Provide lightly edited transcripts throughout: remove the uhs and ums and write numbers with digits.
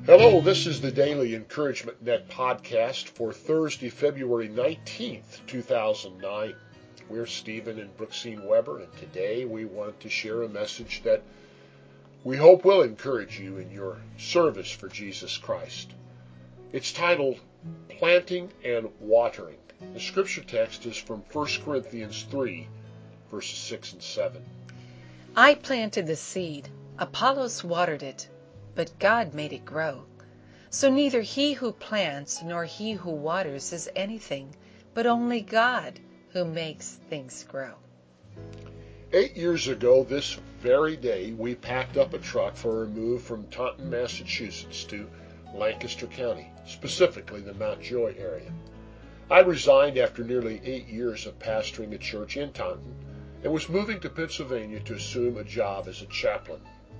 Hello, this is the Daily Encouragement Net podcast for Thursday, February 19th, 2009. We're Stephen and Brooksine Weber, and today we want to share a message that we hope will encourage you in your service for Jesus Christ. It's titled, Planting and Watering. The scripture text is from 1 Corinthians 3, verses 6 and 7. I planted the seed, Apollos watered it, but God made it grow. So neither he who plants nor he who waters is anything, but only God who makes things grow. 8 years ago, this very day, we packed up a truck for a move from Taunton, Massachusetts to Lancaster County, specifically the Mount Joy area. I resigned after nearly 8 years of pastoring a church in Taunton and was moving to Pennsylvania to assume a job as a chaplain.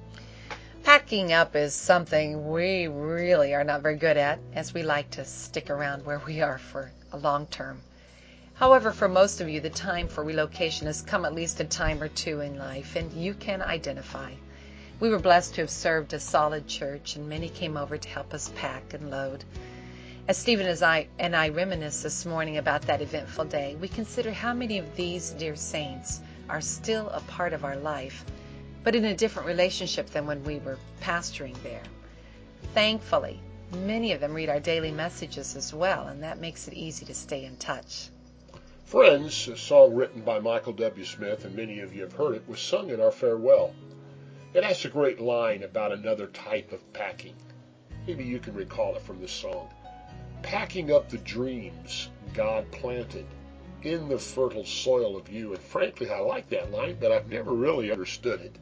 Packing up is something we really are not very good at, as we like to stick around where we are for a long term. However, for most of you, the time for relocation has come at least a time or two in life, and you can identify. We were blessed to have served a solid church, and many came over to help us pack and load. As Stephen and I reminisce this morning about that eventful day, we consider how many of these dear saints are still a part of our life, but in a different relationship than when we were pastoring there. Thankfully, many of them read our daily messages as well, and that makes it easy to stay in touch. Friends, a song written by Michael W. Smith, and many of you have heard it, was sung at our farewell. It has a great line about another type of packing. Maybe you can recall it from this song. Packing up the dreams God planted in the fertile soil of you. And frankly, I like that line, but I've never really understood it.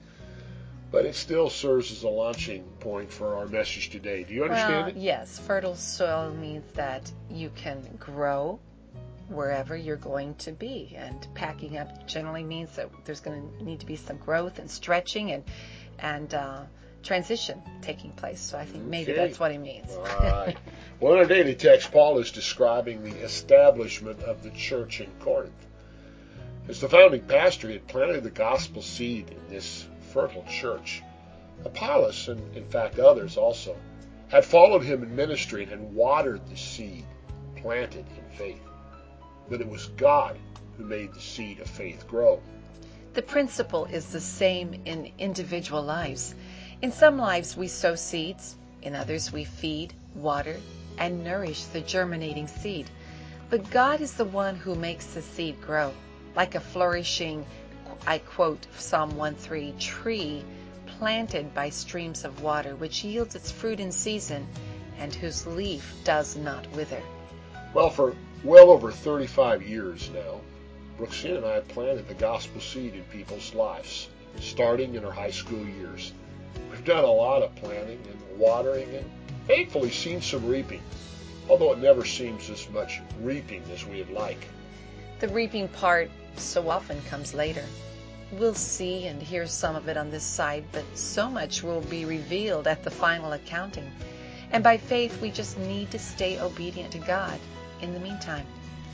But it still serves as a launching point for our message today. Do you understand it? Yes. Fertile soil means that you can grow wherever you're going to be. And packing up generally means that there's going to need to be some growth and stretching and transition taking place. So I think maybe that's what he means. All right. Well, in our daily text, Paul is describing the establishment of the church in Corinth. As the founding pastor, he had planted the gospel seed in this fertile church. Apollos, and in fact others also, had followed him in ministry and had watered the seed planted in faith. But it was God who made the seed of faith grow. The principle is the same in individual lives. In some lives we sow seeds, in others we feed, water, and nourish the germinating seed. But God is the one who makes the seed grow, like a flourishing, I quote Psalm 1:3, tree planted by streams of water, which yields its fruit in season, and whose leaf does not wither. Well, for well over 35 years now, Brooksine and I have planted the gospel seed in people's lives, starting in our high school years. We've done a lot of planting and watering and thankfully seen some reaping, although it never seems as much reaping as we'd like. The reaping part so often comes later. We'll see and hear some of it on this side, but so much will be revealed at the final accounting. And by faith, we just need to stay obedient to God in the meantime.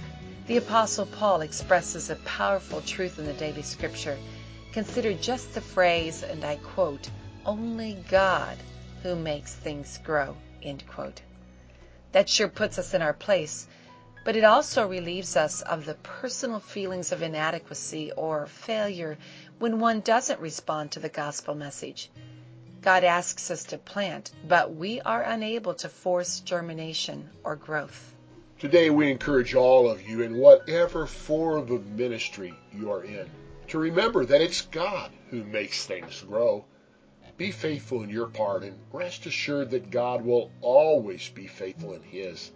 The Apostle Paul expresses a powerful truth in the daily scripture. Consider just the phrase, and I quote, only God who makes things grow, end quote. That sure puts us in our place, but it also relieves us of the personal feelings of inadequacy or failure when one doesn't respond to the gospel message. God asks us to plant, but we are unable to force germination or growth. Today we encourage all of you in whatever form of ministry you are in to remember that it's God who makes things grow. Be faithful in your part and rest assured that God will always be faithful in His.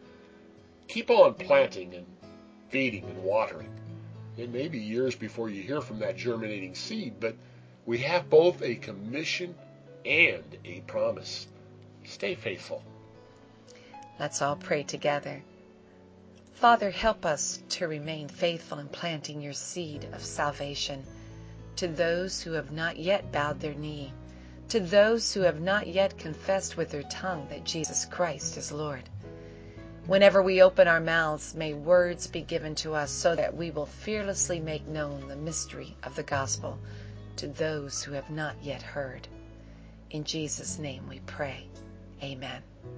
Keep on planting and feeding and watering. It may be years before you hear from that germinating seed, but we have both a commission and a promise. Stay faithful. Let's all pray together. Father, help us to remain faithful in planting your seed of salvation to those who have not yet bowed their knee, to those who have not yet confessed with their tongue that Jesus Christ is Lord. Whenever we open our mouths, may words be given to us so that we will fearlessly make known the mystery of the gospel to those who have not yet heard. In Jesus' name we pray. Amen.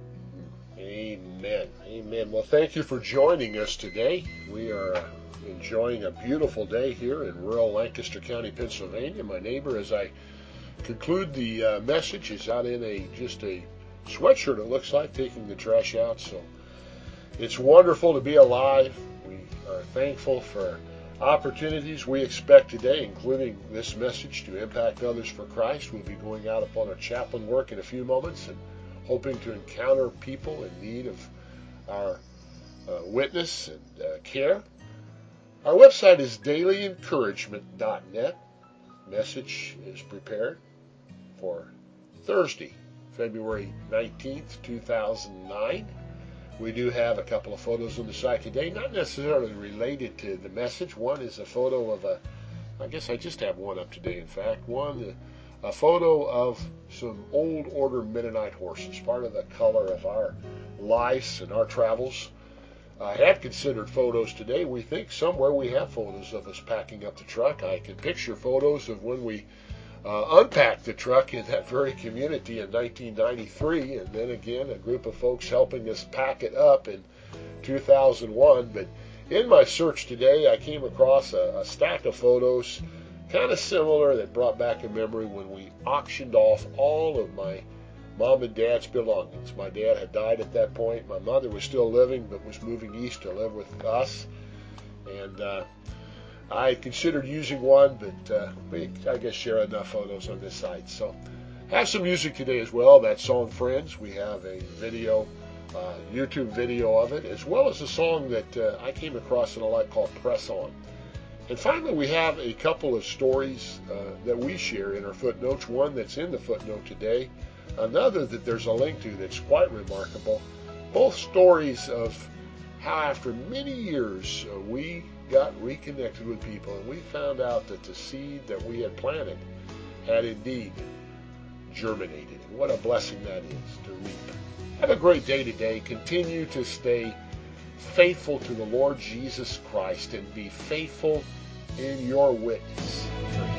Amen. Amen. Well, thank you for joining us today. We are enjoying a beautiful day here in rural Lancaster County, Pennsylvania. My neighbor, as I conclude the message, is out in just a sweatshirt, it looks like, taking the trash out. So it's wonderful to be alive. We are thankful for opportunities we expect today, including this message, to impact others for Christ. We'll be going out upon our chaplain work in a few moments and hoping to encounter people in need of our witness and care. Our website is dailyencouragement.net. Message is prepared for Thursday, February 19th, 2009. We do have a couple of photos on the site today, not necessarily related to the message. One is a photo of I guess I just have one up today, in fact. A photo of some old order Mennonite horses, part of the color of our lives and our travels. I had considered photos today. We think somewhere we have photos of us packing up the truck. I can picture photos of when we unpacked the truck in that very community in 1993, and then again a group of folks helping us pack it up in 2001. But in my search today, I came across a stack of photos kind of similar that brought back a memory when we auctioned off all of my mom and dad's belongings. My dad had died at that point. My mother was still living but was moving east to live with us. And I considered using one, but we, I guess, share enough photos on this site. So have some music today as well. That song, Friends, we have a video, YouTube video of it, as well as a song that I came across in a light called Press On. And finally, we have a couple of stories that we share in our footnotes. One that's in the footnote today, another that there's a link to that's quite remarkable. Both stories of how after many years we got reconnected with people, and we found out that the seed that we had planted had indeed germinated. And what a blessing that is to reap. Have a great day today. Continue to stay faithful to the Lord Jesus Christ and be faithful in your witness for Him.